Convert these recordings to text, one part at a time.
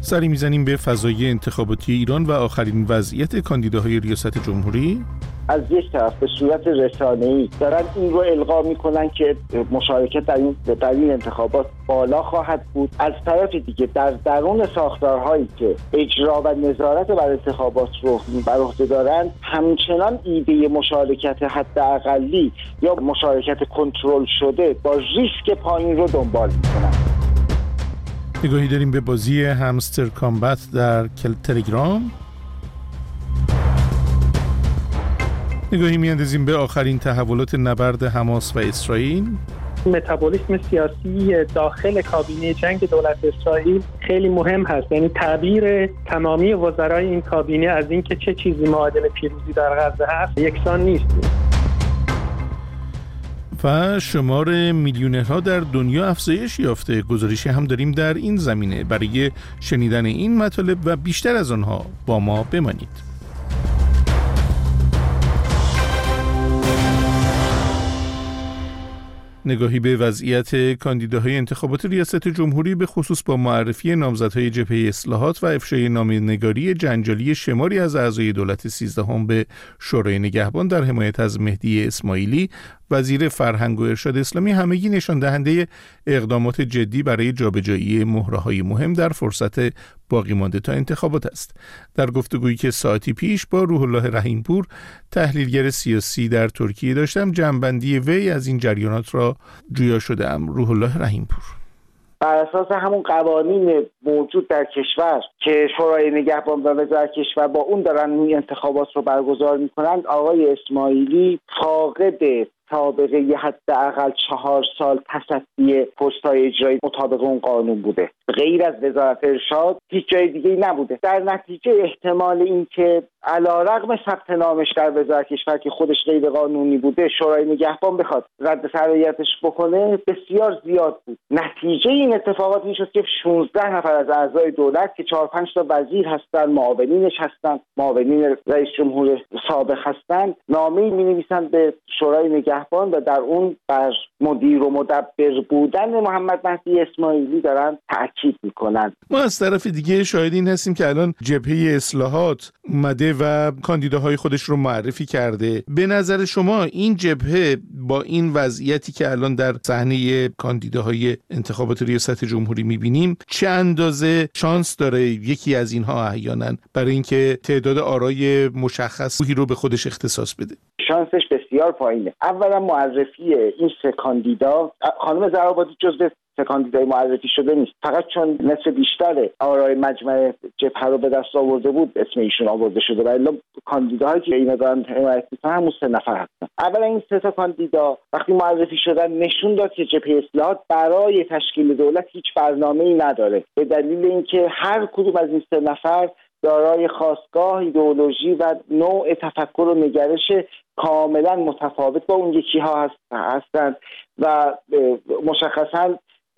سری میزنیم به فضای انتخاباتی ایران و آخرین وضعیت کاندیداهای ریاست جمهوری. از یک طرف به صورت رسانه‌ای دارن این رو القا میکنن که مشارکت در این انتخابات بالا خواهد بود. از طرف دیگه در درون ساختارهایی که اجرا و نظارت بر انتخابات رو بر عهده دارن همچنان ایده مشارکت حداقلی یا مشارکت کنترل شده با ریسک پایین رو دنبال میکنن. نگاهی داریم به بازی همستر کامبت در تلگرام. نگاهی میاندازیم به آخرین تحولات نبرد حماس و اسرائیل. متابولیسم سیاسی داخل کابینه جنگ دولت اسرائیل خیلی مهم هست، یعنی تعبیر تمامی وزرای این کابینه از اینکه چه چیزی معادل پیروزی در غزه هست یکسان نیست. و شمار میلیونرها در دنیا افزایش یافته. گزارشی هم داریم در این زمینه. برای شنیدن این مطالب و بیشتر از آنها با ما بمانید. نگاهی به وضعیت کاندیداهای انتخابات ریاست جمهوری به خصوص با معرفی نامزدهای جبهه اصلاحات و افشای نامه‌نگاری جنجالی شماری از اعضای دولت 13 به شورای نگهبان در حمایت از مهدی اسماعیلی وزیر فرهنگ و ارشاد اسلامی همگی نشان دهنده اقدامات جدی برای جابجایی مهره‌های مهم در فرصت باقی مانده تا انتخابات است. در گفتگویی که ساعتی پیش با روح الله رحیمپور تحلیلگر سیاسی در ترکیه داشتم، جمع‌بندی وی از این جریانات را جویا شده‌ام. روح الله رحیمپور: بر اساس همون قوانین موجود در کشور که شورای نگهبان و وزارت کشور با اون دارن این انتخابات رو برگزار میکنند، آقای اسماعیلی فاقد سابقه حداقل 4 سال تصدی پست‌های اجرایی مطابق اون قانون بوده. غیر از وزارت ارشاد هیچ جای دیگه نبوده. در نتیجه احتمال این که علیرغم ثبت نامش در وزارت کشور که خودش غیر قانونی بوده شورای نگهبان بخواد رد صلاحیتش بکنه بسیار زیاد بود. نتیجه این اتفاقات میشد که 16 نفر از اعضای دولت که 4-5 تا وزیر هستن، معاونینش هستن، معاونین رئیس جمهور سابق هستن، نامه‌ای می‌نویسن به شورای نگهبان و در اون بر مدیر و مدبر بودن محمد مهدی اسماعیلی دارن تأکید میکنن. ما از طرف دیگه شاهد این هستیم که الان جبهه اصلاحات اومده و کاندیداهای خودش رو معرفی کرده. به نظر شما این جبهه با این وضعیتی که الان در صحنه کاندیداهای انتخابات ریاست جمهوری میبینیم چه اندازه شانس داره یکی از اینها احیانا برای اینکه تعداد آرای مشخصی رو به خودش اختصاص بده؟ شانسش بسیار پایینه. اولا معرفی این 3 کاندیدا، خانم زرابادی جزو 3 کاندیدای معرفی شده نیست، فقط چون نصف بیشتر آرای مجمع جبهه رو به دست آورده بود اسم ایشون آورده شده و الا کاندیداهایی که اینا دارن حمایت میکنن همون 3 نفر هستن. اولا این 3 تا کاندیدا وقتی معرفی شدن نشون داد که جبهه اصلاحات برای تشکیل دولت هیچ برنامه‌ای نداره، به دلیل اینکه هر کدوم از این 3 نفر دارای خاستگاه، ایدئولوژی و نوع تفکر و نگرش کاملا متفاوت با اون یکی ها هستند و مشخصا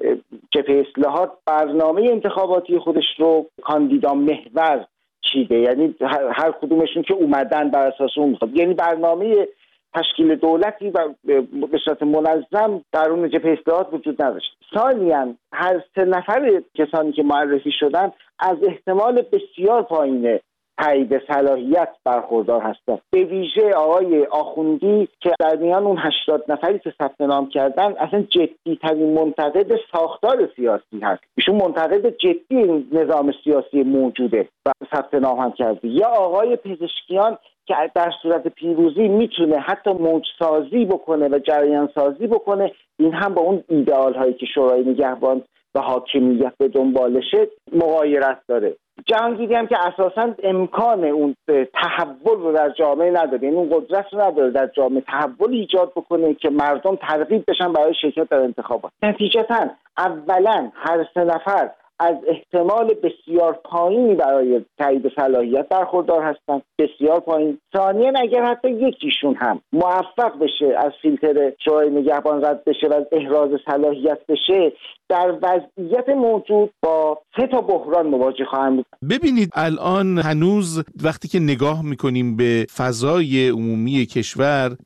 جبهه اصلاحات برنامه انتخاباتی خودش رو کاندیدا محور چیده، یعنی هر کدومشون که اومدن بر اساس اون میخواد، یعنی برنامه تشکیل دولتی و به صورت منظم درون جبهه اصلاحات وجود نداشت. ثانیاً هر 3 نفر کسانی که معرفی شدن از احتمال بسیار پایین تایید صلاحیت برخوردار هستند. به ویژه آقای آخوندی که در میان اون 80 نفری که ثبت نام کردن اصلا جدی ترین منتقد ساختار سیاسی هست. ایشون منتقد جدی نظام سیاسی موجوده و ثبت نام هم کرده. یا آقای پزشکیان که در صورت پیروزی میتونه حتی موج سازی بکنه و جریان سازی بکنه، این هم با اون ایدئال هایی که شورای نگهبان و حاکمیت به دنبالشه مغایرت داره. جهانگیری هم که اساساً امکان اون تحول رو در جامعه نداره، یعنی اون قدرت رو نداره در جامعه تحول ایجاد بکنه که مردم ترغیب بشن برای شرکت در انتخابات. نتیجتاً اولاً هر 3 نفر از احتمال بسیار پایینی برای تایید صلاحیت برخوردار هستند، بسیار پایین. ثانیاً اگر حتی یکیشون هم موفق بشه از فیلتر شورای نگهبان رد بشه و از احراز صلاحیت بشه، در وضعیت موجود با 3 تا بحران مواجه خواهند بود. ببینید الان هنوز وقتی که نگاه میکنیم به فضای عمومی کشور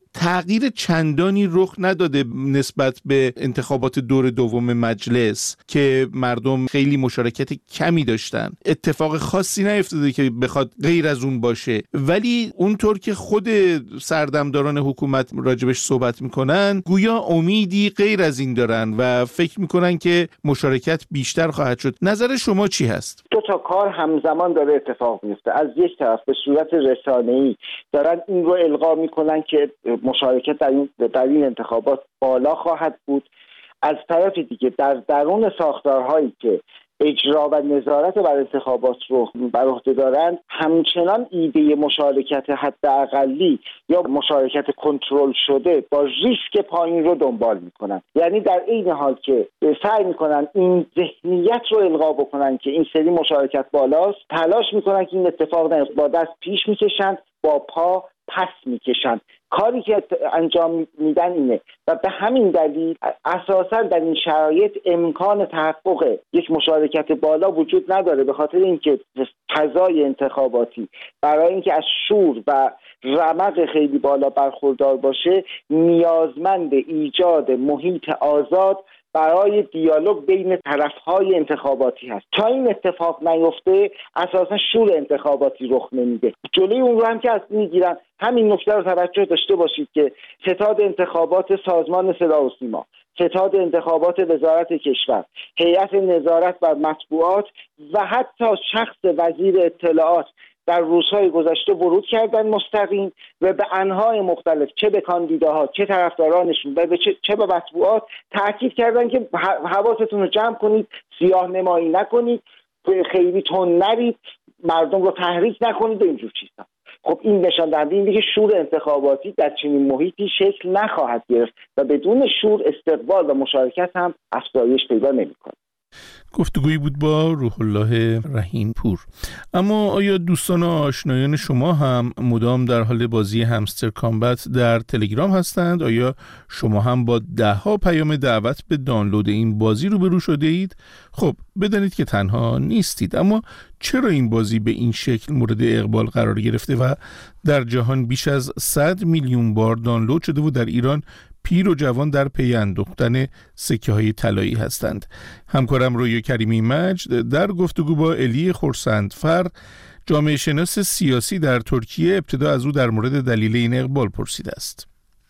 تغییر چندانی رخ نداده نسبت به انتخابات دور دوم مجلس که مردم خیلی مشارکت کمی داشتن. اتفاق خاصی نیفتاده که بخواد غیر از اون باشه، ولی اونطور که خود سردمداران حکومت راجبش صحبت میکنن گویا امیدی غیر از این دارن و فکر میکنن که مشارکت بیشتر خواهد شد. نظر شما چی هست؟ دو تا کار همزمان داره اتفاق میفته. از یک طرف به صورت رسانه‌ای دارن این رو القا میکنن که مشارکت در این انتخابات بالا خواهد بود. از طرف دیگه در درون ساختارهایی که اجرا و نظارت بر انتخابات رو بر عهده دارند همچنان ایده مشارکت حداقلی یا مشارکت کنترل شده با ریسک پایین رو دنبال میکنن. یعنی در این حال که سعی میکنن این ذهنیت رو القا بکنن که این سری مشارکت بالاست، تلاش میکنن که این اتفاق نیفته. با دست پیش میکشن، با پا پس میکشن. کاری که انجام میدن اینه و به همین دلیل اساسا در این شرایط امکان تحقق یک مشارکت بالا وجود نداره، به خاطر اینکه فضای انتخاباتی برای اینکه از شور و رمق خیلی بالا برخوردار باشه نیازمند ایجاد محیط آزاد برای دیالوگ بین طرفهای انتخاباتی هست. تا این اتفاق نیفته اساسا شور انتخاباتی رخ نمیده. جلوی اون رو هم که از میگیرن. همین نکته رو توجه داشته باشید که ستاد انتخابات سازمان صدا و سیما، ستاد انتخابات وزارت کشور، هیئت نظارت بر مطبوعات و حتی شخص وزیر اطلاعات در روزهای گذشته ورود کردن مستقیم و به انواع مختلف، چه به کاندیداها چه طرفدارانشون و چه به مطبوعات تاکید کردن که حواستون رو جمع کنید، سیاه نمایی نکنید، خیلی تند نرید، مردم رو تحریک نکنید و اینجور چیزا. خب این نشان دهنده اینه که شور انتخاباتی در چنین محیطی شکل نخواهد گرفت و بدون شور استقبال و مشارکت هم افزایش پیدا نمی‌کنه. گفتگویی بود با روح الله رهین پور. اما آیا دوستان و آشنایان شما هم مدام در حال بازی همستر کامبت در تلگرام هستند؟ آیا شما هم با 10 پیام دعوت به دانلود این بازی روبرو شده اید؟ خب بدانید که تنها نیستید. اما چرا این بازی به این شکل مورد اقبال قرار گرفته و در جهان بیش از 100 میلیون بار دانلود شده و در ایران پیر و جوان در پی اندوختن سکه های طلایی هستند؟ همکارم رویا کریمی مجد در گفتگو با الی خورسندفر، جامعه شناس سیاسی در ترکیه، ابتدا از او در مورد دلیل این اقبال پرسیده است.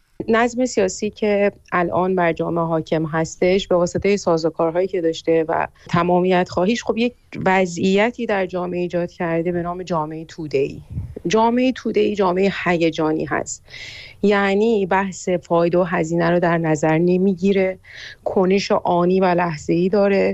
نظم سیاسی که الان بر جامعه حاکم هستش به واسطه سازوکارهایی که داشته و تمامیت خواهیش خب یک وضعیتی در جامعه ایجاد کرده به نام جامعه توده‌ای. جامعه توده‌ای جامعه هیجانی هست، یعنی بحث فایده و هزینه رو در نظر نمیگیره، کنش آنی و لحظه‌ای داره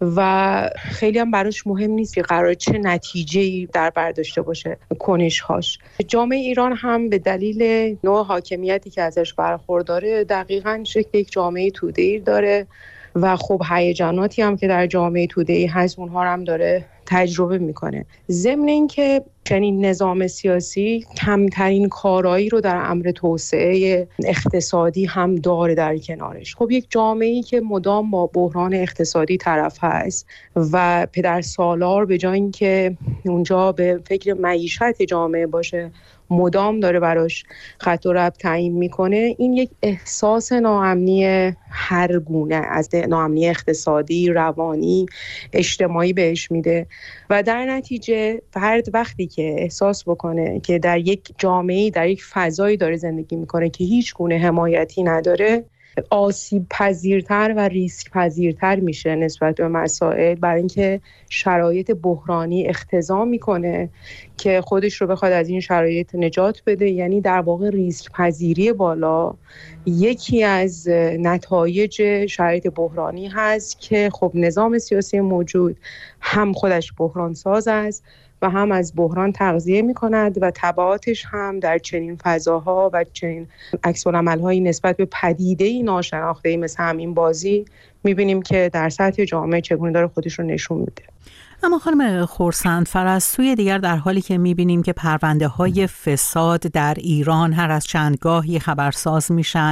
و خیلی هم براش مهم نیست که قرار چه نتیجه‌ای در بر داشته باشه کنش‌هاش. جامعه ایران هم به دلیل نوع حاکمیتی که ازش برخورداره دقیقاً شکل یک جامعه توده‌ای داره و خب هیجاناتی هم که در جامعه توده‌ای هست اونها هم داره تجربه میکنه. ضمن این که چنین نظام سیاسی کمترین کارایی رو در امر توسعه اقتصادی هم داره در کنارش. خب یک جامعه‌ای که مدام با بحران اقتصادی طرف هست و پدر سالار به جای اینکه اونجا به فکر معیشت جامعه باشه مدام داره براش خط و ربط تعیین میکنه، این یک احساس ناامنی هر گونه از ناامنی اقتصادی، روانی، اجتماعی بهش میده و در نتیجه فرد وقتی که احساس بکنه که در یک جامعه، در یک فضایی داره زندگی میکنه که هیچ گونه حمایتی نداره، آسیب پذیرتر و ریسک پذیرتر میشه نسبت به مسائل، برای اینکه شرایط بحرانی اقتضا میکنه که خودش رو بخواد از این شرایط نجات بده. یعنی در واقع ریسک پذیری بالا یکی از نتایج شرایط بحرانی هست که خب نظام سیاسی موجود هم خودش بحران ساز است و هم از بحران تغذیه می کند و تبعاتش هم در چنین فضاها و چنین عکس‌العمل‌هایی نسبت به پدیده‌ای ناشناخته‌ای مثل همین بازی می بینیم که در سطح جامعه چگونه داره خودش رو نشون میده. اما خانم خورسندفر، از سوی دیگر در حالی که می‌بینیم که پرونده‌های فساد در ایران هر از چند گاهی خبرساز میشن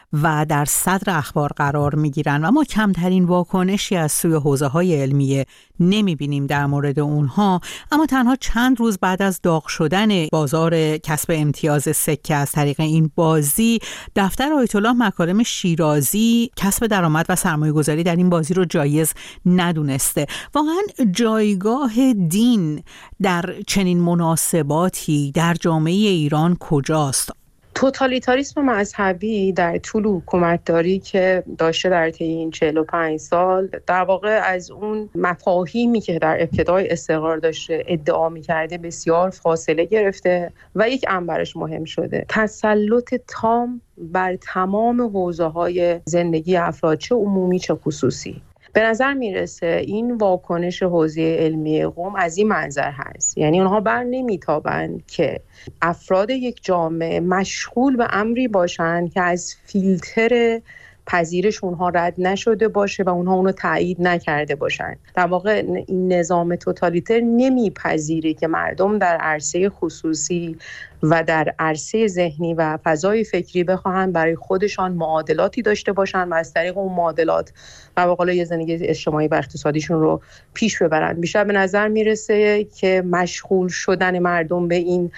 و در صدر اخبار قرار میگیرن و ما کمترین واکنشی از سوی حوزه‌های علمی نمیبینیم در مورد اونها. اما تنها چند روز بعد از داغ شدن بازار کسب امتیاز سکه از طریق این بازی، دفتر آیت الله مکارم شیرازی کسب درآمد و سرمایه‌گذاری در این بازی رو جایز ندونسته. واقعا جایگاه دین در چنین مناسباتی در جامعه ایران کجاست؟ توتالیتاریسم مذهبی در طول حکومتداری که داشته در طی این 45 سال در واقع از اون مفاهیمی که در ابتدای استقرار داشته ادعا می‌کرده بسیار فاصله گرفته و یک انبرش مهم شده: تسلط تام بر تمام حوزه‌های زندگی افراد، چه عمومی چه خصوصی. به نظر میرسه این واکنش حوزه علمی قم از این منظر هست، یعنی اونها بر نمیتابند که افراد یک جامعه مشغول به امری باشند که از فیلتر پذیرش اونها رد نشده باشه و اونها اونو تایید نکرده باشند. در واقع این نظام توتالیتر نمیپذیره که مردم در عرصه خصوصی و در عرصه ذهنی و فضای فکری بخواهند برای خودشان معادلاتی داشته باشند و از طریق اون معادلات و به قول زندگی اجتماعی و اقتصادیشون رو پیش ببرند. بیشتر به نظر میرسه که مشغول شدن مردم به این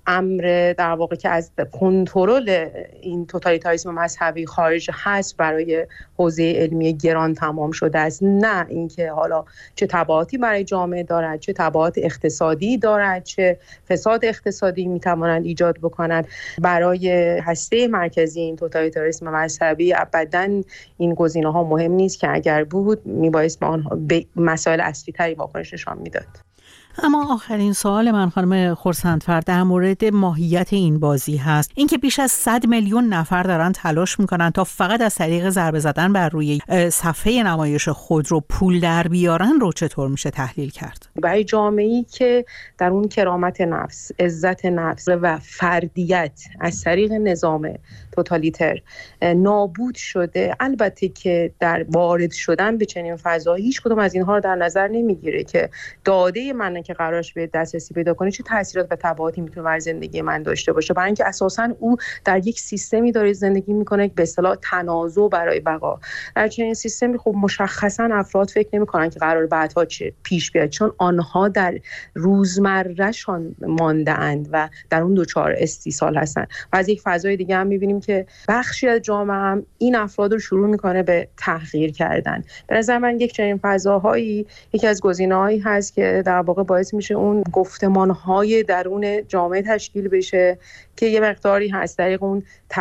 امر در واقع که از کنترل این توتالیتاریسم مذهبی خارج هست برای حوزه علمی گران تمام شده است، نه اینکه حالا چه تبعاتی برای جامعه دارد، چه تبعات اقتصادی دارد، چه فساد اقتصادی میتوانند ایجاد بکنند. برای هسته مرکزی این توتالیتاریسم مذهبی ابداً این گزینه‌ها مهم نیست که اگر بود میبایست به مسائل اصلی تری واکنش نشان میداد. اما آخرین سوال من خانم خورسندفر در مورد ماهیت این بازی هست. اینکه بیش از 100 میلیون نفر دارن تلاش میکنن تا فقط از طریق ضربه زدن بر روی صفحه نمایش خود رو پول در بیارن رو چطور میشه تحلیل کرد؟ برای جامعه‌ای که در اون کرامت نفس، عزت نفس و فردیت از طریق نظام توتالیتر نابود شده، البته که در وارد شدن به چنین فضایی هیچ کدوم از اینها رو در نظر نمیگیره که داده من که قرارش به دسترسی پیدا کنه چه تاثیرات و تبعاتی میتونه بر زندگی من داشته باشه، برای اینکه اساساً او در یک سیستمی داره زندگی میکنه که به اصطلاح تنازع برای بقا. در چنین سیستمی خب مشخصاً افراد فکر نمیکنن که قرار بعدها چه پیش بیاد، چون آنها در روزمرهشان مانده‌اند و در اون دوچار استیصال هستن. و از یک فضای دیگه هم میبینیم که بخشی از جامعه هم این افراد رو شروع میکنه به تحقیر کردن. به نظر من یک چنین فضاهایی یکی از گزینه‌هایی هست که در واقع باعث میشه اون گفتمان‌های درون جامعه تشکیل بشه که یه مقداری هست طریق اون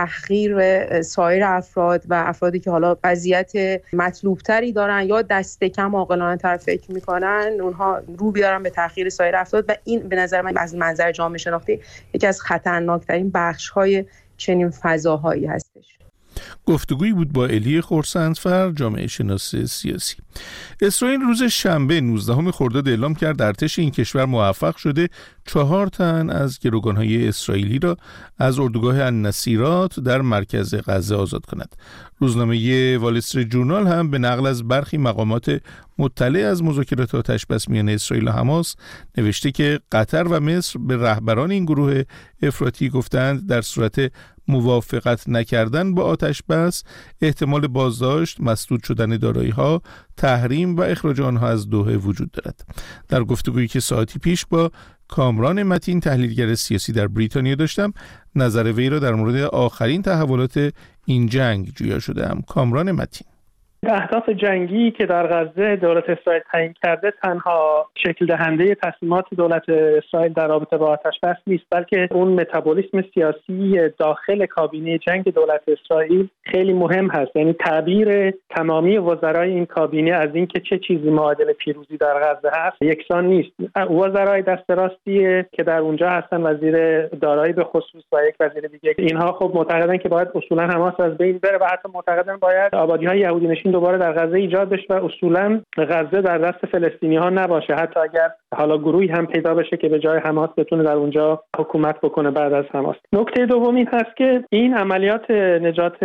تحقیر سایر افراد و افرادی که حالا وضعیت مطلوبتری دارن یا دست کم عاقلانه تر فکر میکنن، اونها رو بیارن به تحقیر سایر افراد و این به نظر من از منظر جامعه شناختی یکی از خطرناکترین بخش‌های چنین فضاهایی هستش. گفتگویی بود با الی خورسندفر، جامعه شناس سیاسی. اسرائیل روز شنبه 19 خرداد اعلام کرد ارتش این کشور موفق شده 4 تن از گروگان‌های اسرائیلی را از اردوگاه النصیرات در مرکز غزه آزاد کند. روزنامه وال استریت جورنال هم به نقل از برخی مقامات مطلع از مذاکرات آتش‌بس میان اسرائیل و حماس نوشته که قطر و مصر به رهبران این گروه افراطی گفتند در صورت موافقت نکردن با آتش‌بس احتمال بازداشت، مسدود شدن دارایی‌ها، تحریم و اخراج آنها از دوحه وجود دارد. در گفتگویی که ساعتی پیش با کامران متین، تحلیلگر سیاسی در بریتانیا داشتم، نظر وی را در مورد آخرین تحولات این جنگ جویا شدم. کامران متین: اهداف جنگی که در غزه دولت اسرائیل تعیین کرده تنها شکل دهنده تصمیمات دولت اسرائیل در رابطه با آتش‌بس نیست، بلکه اون متابولیسم سیاسی داخل کابینه جنگ دولت اسرائیل خیلی مهم هست. یعنی تعبیر تمامی وزرای این کابینه از اینکه چه چیزی معادل پیروزی در غزه هست یکسان نیست. وزرای دست راستی که در اونجا هستن، وزیر دارایی به خصوص و یک وزیر دیگه، اینها خب معتقدن که باید اصولا حماس از بین بره و حتی معتقدن باید آبادی‌های یهودی نشین دوباره در غزه ایجاد بشه و اصولا غزه در دست فلسطینی‌ها نباشه، حتی اگر حالا گروهی هم پیدا بشه که به جای حماس بتونه در اونجا حکومت بکنه بعد از حماس. نکته دوم این هست که این عملیات نجات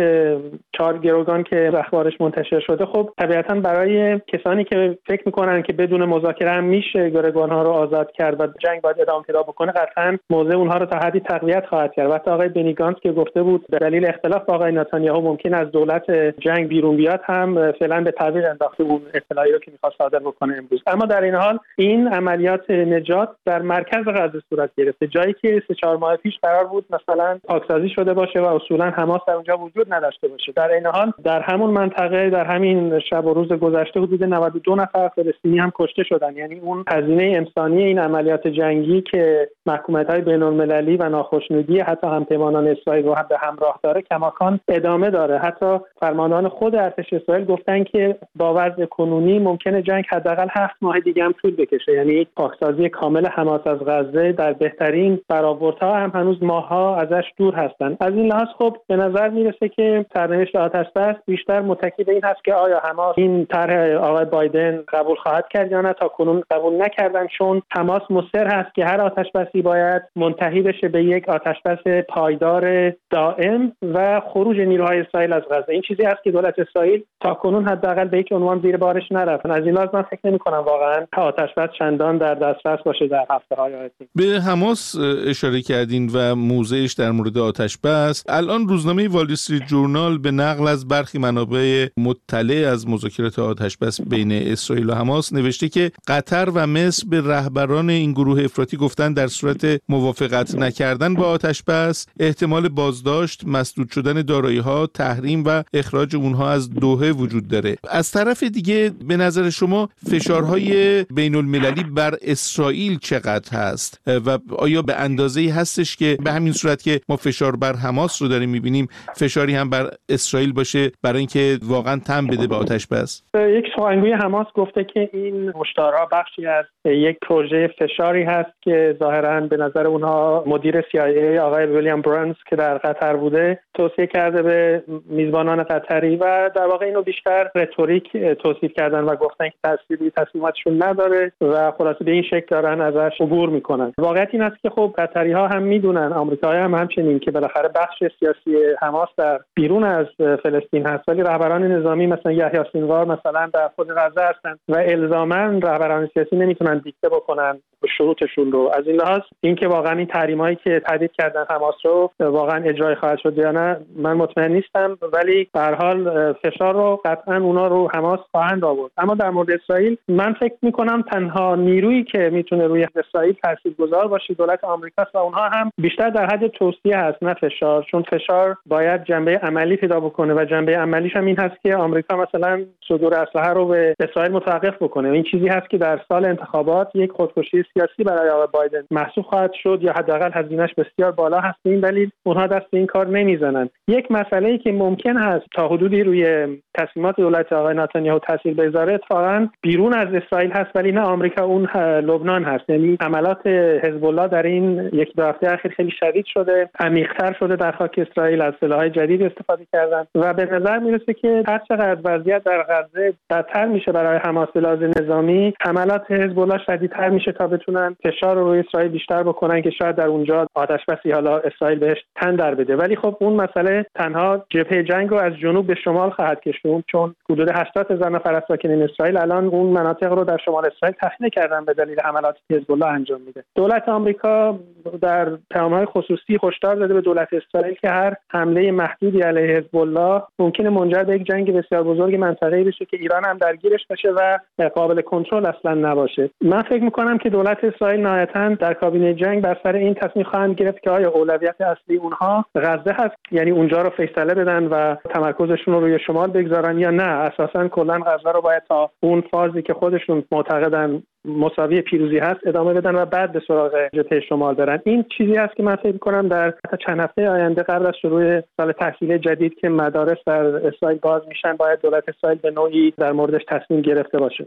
4 گروگان که اخبارش منتشر شده، خب طبیعتاً برای کسانی که فکر میکنن که بدون مذاکره هم میشه گروگان‌ها رو آزاد کرد و جنگ باید ادامه پیدا بکنه، قطعاً موضع اونها رو تا حدی تقویت خواهد کرد. وقتی آقای بنی گانتز که گفته بود به دلیل اختلاف با آقای نتانیاهو ممکن از دولت جنگ بیرون بیاد، هم فعلا به تعویق انداخته اون اطلاعی رو که می‌خواد صادر بکنه امروز. اما در این حال این عملیات نجات در مرکز غزه صورت گرفته، جایی که 3-4 ماه پیش قرار بود مثلا پاکسازی شده باشه و اصولا حماس در اونجا وجود نداشته باشه. در این حال در همون منطقه در همین شب و روز گذشته حدود 92 نفر فلسطینی هم کشته شدن. یعنی اون هزینه انسانی این عملیات جنگی که محکومیت‌های بین‌المللی و ناخشنودی حتی همپیمانان اسرائیل رو به همراه داره کماکان ادامه داره. حتی فرماندهان خود ارتش اسرائیل گفتن که با وضع کنونی ممکنه جنگ حداقل 7 ماه دیگه هم طول بکشه. یعنی پاکسازی کامل حماس از غزه در بهترین برآوردها هم هنوز ماه‌ها ازش دور هستن. از این لحاظ خب به نظر میرسه که سرنوشت آتش‌بس بیشتر متکی به این هست که آیا حماس این طرح آقای بایدن قبول خواهد کرد یا نه. تا کنون قبول نکردن، چون حماس مصر هست که هر آتش‌بسی باید منتهی بشه به یک آتش‌بس پایدار دائم و خروج نیروهای اسرائیل از غزه. این چیزی است که دولت اسرائیل تا کنون حداقل به یک عنوان زیر بارش نرفتن. از این لحاظ من فکر نمی‌کنم واقعا آتش‌بس چندان در دسترس باشه در هفته‌های آینده. به حماس اشاره کردین و موضعش در مورد آتش‌بس. الان روزنامه وال استریت جورنال به نقل از برخی منابع مطلع از مذاکرات آتش‌بس بین اسرائیل و حماس نوشته که قطر و مصر به رهبران این گروه افراطی گفتن در صورت موافقت نکردن با آتش‌بس احتمال بازداشت، مسدود شدن دارایی‌ها، تحریم و اخراج اونها از دوحه وجود داره. از طرف دیگه به نظر شما فشارهای بین‌المللی بر اسرائیل چقدر هست و آیا به اندازه‌ای هستش که به همین صورت که ما فشار بر حماس رو داریم می‌بینیم فشاری هم بر اسرائیل باشه برای اینکه واقعا تن بده به آتش‌بس؟ یک سخنگوی حماس گفته که این هشدارها بخشی از یک پروژه فشاری هست که ظاهراً به نظر اونها مدیر CIA آقای ویلیام برانز که در قطر بوده توصیه کرده به میزبانان قطری و در واقع اینو بیشتر رتوریک توصیف کردن و گفتن که تأثیری تصمیماتشون نداره و خلاصه به این شکل دارن ازش عبور میکنن. واقعیت این است که خب قطری‌ها هم میدونن، آمریکایی‌ها هم همچنین، که بالاخره بخش سیاسی حماس در بیرون از فلسطین هست، ولی رهبران نظامی مثلا یحیی سینوار مثلا در خود غزه هستن و الزاماً رهبران سیاسی نمیتونن دیکته بکنن شروطشون رو. از این لحاظ اینکه واقعا این تحریمایی که تهدید کردن حماس رو واقعا اجرای خواهد شد یا نه من مطمئن نیستم، ولی به هر حال فشار رو قطعا اونا رو حماس خواهند آورد. اما در مورد اسرائیل من فکر میکنم تنها نیرویی که میتونه روی اسرائیل تاثیرگذار باشه دولت آمریکاست و اونها هم بیشتر در حد توصیه هست نه فشار، چون فشار باید جنبه عملی پیدا بکنه و جنبه عملیش هم این هست که آمریکا مثلا صدور اسلحه رو به اسرائیل متوقف بکنه. این چیزی هست که در سال انتخابات یک خودکشی سیاسی برای آقای بایدن محسوب خواهد شد یا حداقل هزینه‌اش بسیار بالا هست. این دلیل اونها دست به این کار نمیزنن. یک مسئله‌ای که ممکن هست تا حدودی روی تصمیمات دولت آقای نتانیاهو تاثیر بذاره اتفاقاً بیرون از اسرائیل هست ولی نه آمریکا، اون لبنان هست. یعنی حملات حزب الله در این یک دو هفته اخیر خیلی شدید شده، عمیق‌تر شده، در خاک اسرائیل از سلاح‌های جدید استفاده کردن و به نظر میرسه که هر چقدر وضعیت در غزه بدتر میشه برای حماس به لحاظ نظامی، حملات حزب الله شدیدتر میشه تا بتونن فشار رو روی اسرائیل بیشتر بکنن که شاید در اونجا آتش‌بسی حالا اسرائیل بهش تن در بده. ولی خب اون مسئله تنها جبهه جنگ رو از جنوب به شمال خواهد کشوند، چون حدود 80,000 نفر از ساکنین اسرائیل الان اون مناطق رو در شمال اسرائیل تخلیه کردن به دلیل حملاتی که حزب الله انجام میده. دولت آمریکا در پیام‌های خصوصی هشدار داده به دولت اسرائیل که هر حمله محدودی علیه حزب الله ممکنه منجر به یک جنگ بسیار بزرگ منطقه‌ای بشه که ایران هم درگیرش بشه و قابل کنترل اصلا نباشه. من فکر می‌کنم که دولت اسرائیل نهایتاً در کابینه جنگ بر سر این تصمیم خواهند گرفت که آیا اولویت اصلی اونها غزه هست، یعنی اونجا رو فیصله بدن و تمرکزشون رو روی شمال بگذارن، یا نه اساساً کلاً غزه رو باید تا اون فازی که خودشون معتقدن مساوی پیروزی هست ادامه بدن و بعد به سراغ جبهه شمال برن. این چیزی است که من فکر می‌کنم در چند هفته آینده قبل از شروع سال تحصیلی جدید که مدارس در اسرائیل باز میشن باید دولت اسرائیل به نوعی در موردش تصمیم گرفته باشه.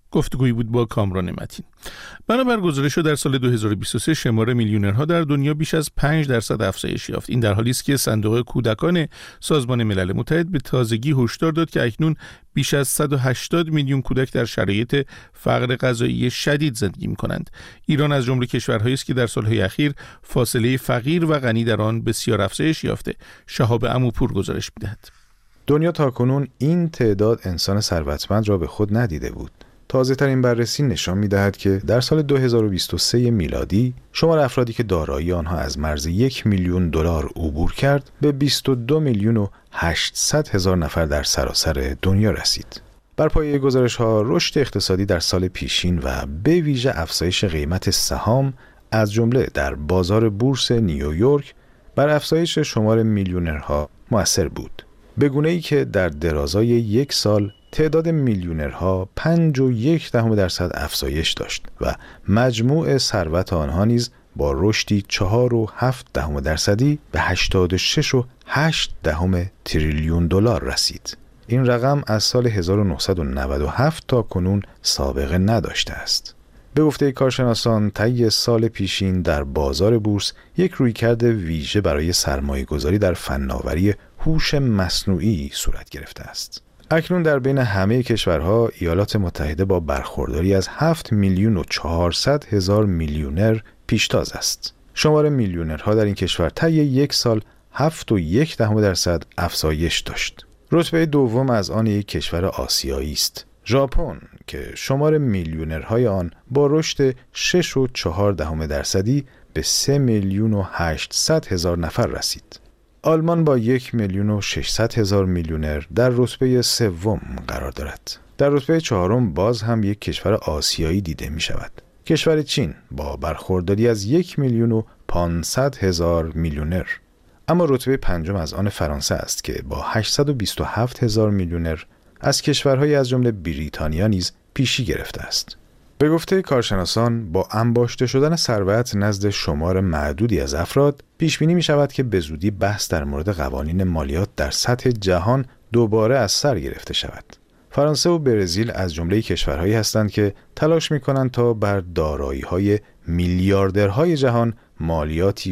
گفتگویی بود با کامران متین. بنابر گزارش در سال 2023 شمار میلیونرها در دنیا بیش از 5% افزایش یافت. این در حالی است که صندوق کودکان سازمان ملل متحد به تازگی هشدار داد که اکنون بیش از 180 میلیون کودک در شرایط فقر غذایی شدید زندگی می‌کنند. ایران از جمله کشورهایی است که در سال‌های اخیر فاصله فقیر و غنی در آن بسیار افزایش یافته. شهاب عموپور گزارش می‌دهد. دنیا تاکنون این تعداد انسان ثروتمند را به خود ندیده بود. تازه‌ترین بررسی نشان می‌دهد که در سال 2023 میلادی شمار افرادی که دارایی آنها از مرز 1 میلیون دلار عبور کرد به 22 میلیون و 800 هزار نفر در سراسر دنیا رسید. بر پایه گزارش‌ها رشد اقتصادی در سال پیشین و به ویژه افزایش قیمت سهام از جمله در بازار بورس نیویورک بر افزایش شمار میلیونرها مؤثر بود. به گونه‌ای که در درازای یک سال تعداد میلیونرها 5.1% افزایش داشت و مجموع ثروت آنها نیز با رشدی 4.7% به 86.8 تریلیون دلار رسید. این رقم از سال 1997 تا کنون سابقه نداشته است. به گفته کارشناسان طی سال پیشین در بازار بورس یک رویکرد ویژه برای سرمایه‌گذاری در فناوری هوش مصنوعی صورت گرفته است. اکنون در بین همه کشورها ایالات متحده با برخورداری از 7 میلیون و 400 هزار میلیونر پیشتاز است. شمار میلیونرها در این کشور طی یک سال 7.1% افزایش داشت. رتبه دوم از آن یک کشور آسیایی است. ژاپن که شمار میلیونرهای آن با رشد 6.4% به 3 میلیون و 800 هزار نفر رسید. آلمان با 1 میلیون و 600 هزار میلیونر در رتبه سوم قرار دارد. در رتبه چهارم باز هم یک کشور آسیایی دیده می شود. کشور چین با برخورداری از 1 میلیون و 500 هزار میلیونر. اما رتبه پنجم از آن فرانسه است که با 827 هزار میلیونر از کشورهای از جمله بریتانیا نیز پیشی گرفته است. به گفته کارشناسان با انباشته شدن ثروت نزد شمار معدودی از افراد پیش بینی می شود که به زودی بحث در مورد قوانین مالیات در سطح جهان دوباره از سر گرفته شود. فرانسه و برزیل از جمله کشورهایی هستند که تلاش می کنند تا بر دارایی‌های میلیاردرهای جهان مالیاتی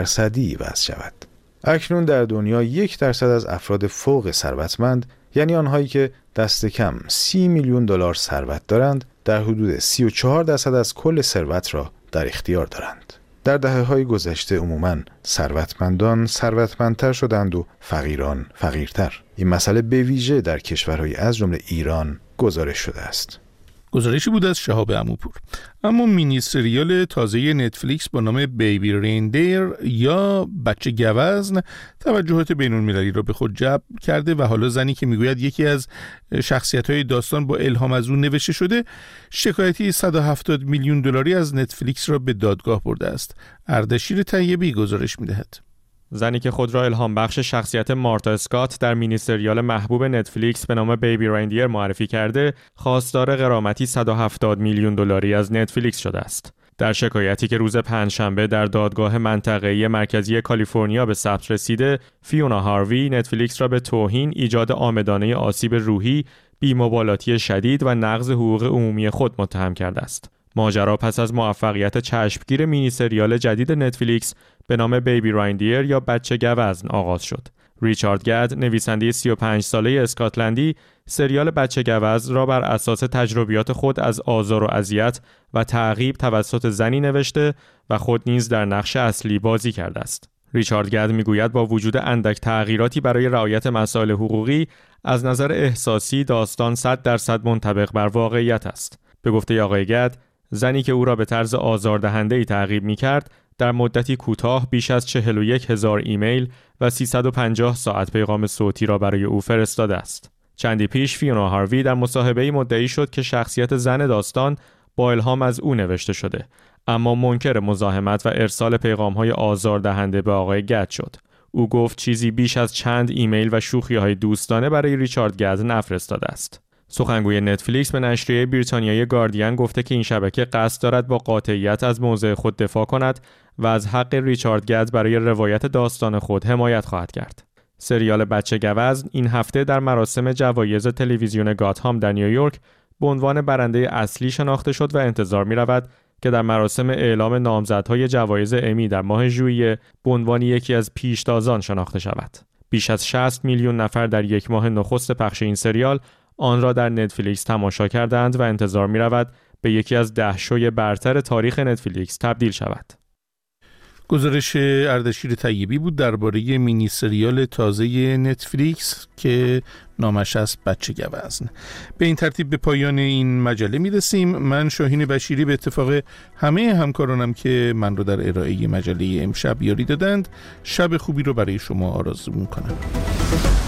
2% وضع شود. اکنون در دنیا 1% از افراد فوق ثروتمند، یعنی آنهایی که دست کم 30 میلیون دلار ثروت دارند، در حدود 34% از کل ثروت را در اختیار دارند. در دهه‌های گذشته عموماً ثروتمندان ثروتمندتر شدند و فقیران فقیرتر. این مسئله به ویژه در کشورهای از جمله ایران گزارش شده است. گزارشی بود از شهاب عموپور. اما مینی سریال تازه نتفلیکس با نام بیبی ریندیر یا بچه گوزن توجهات بین‌المللی را به خود جلب کرده و حالا زنی که میگوید یکی از شخصیت‌های داستان با الهام از او نوشته شده شکایتی 170 میلیون دلاری از نتفلیکس را به دادگاه برده است. اردشیر طیبی گزارش می‌دهد. زنی که خود را الهام بخش شخصیت مارتا اسکات در مینی سریال محبوب نتفلیکس به نام بیبی ریندیر معرفی کرده، خواستار غرامتی 170 میلیون دلاری از نتفلیکس شده است. در شکایتی که روز پنجشنبه در دادگاه منطقه‌ای مرکزی کالیفرنیا به ثبت رسیده، فیونا هاروی نتفلیکس را به توهین، ایجاد عامدانه آسیب روحی، بی‌مبالاتی شدید و نقض حقوق عمومی خود متهم کرده است. ماجرا پس از موفقیت چشمگیر مینی سریال جدید نتفلیکس به نام بیبی ریندیر یا بچه گوزن آغاز شد. ریچارد گد، نویسنده 35 ساله اسکاتلندی، سریال بچه گوزن را بر اساس تجربیات خود از آزار و اذیت و تعقیب توسط زنی نوشته و خود نیز در نقش اصلی بازی کرده است. ریچارد گد میگوید با وجود اندک تغییراتی برای رعایت مسائل حقوقی، از نظر احساسی داستان 100% منطبق بر واقعیت است. به گفته آقای گد، زنی که او را به طرز آزاردهنده‌ای تعقیب می‌کرد، در مدتی کوتاه بیش از 41,000 ایمیل و 350 ساعت پیغام صوتی را برای او فرستاده است. چندی پیش فیونا هاروی در مصاحبه‌ای مدعی شد که شخصیت زن داستان با الهام از او نوشته شده، اما منکر مزاحمت و ارسال پیغام‌های آزاردهنده به آقای گد شد. او گفت چیزی بیش از چند ایمیل و شوخی‌های دوستانه برای ریچارد گد نفرستاده است. سخنگوی نتفلیکس به نشریه بریتانیایی گاردین گفته که این شبکه قصد دارد با قاطعیت از موضع خود دفاع کند و از حق ریچارد گد برای روایت داستان خود حمایت خواهد کرد. سریال بچه گوزن این هفته در مراسم جوایز تلویزیون گاتهام در نیویورک به عنوان برنده اصلی شناخته شد و انتظار می‌رود که در مراسم اعلام نامزدهای جوایز امی در ماه ژوئیه به عنوان یکی از پیشتازان شناخته شود. بیش از 60 میلیون نفر در یک ماه نخست پخش این سریال آن را در نتفلیکس تماشا کردند و انتظار می‌رود به یکی از 10 شوی برتر تاریخ نتفلیکس تبدیل شود. گزارش اردشیر طیبی بود درباره مینی سریال تازه نتفلیکس که نامش است بچه گوزن. به این ترتیب به پایان این مجله میرسیم. من شاهین بشیری به اتفاق همه همکارانم که من رو در ارائه مجله امشب یاری دادند، شب خوبی رو برای شما آرزو می‌کنم.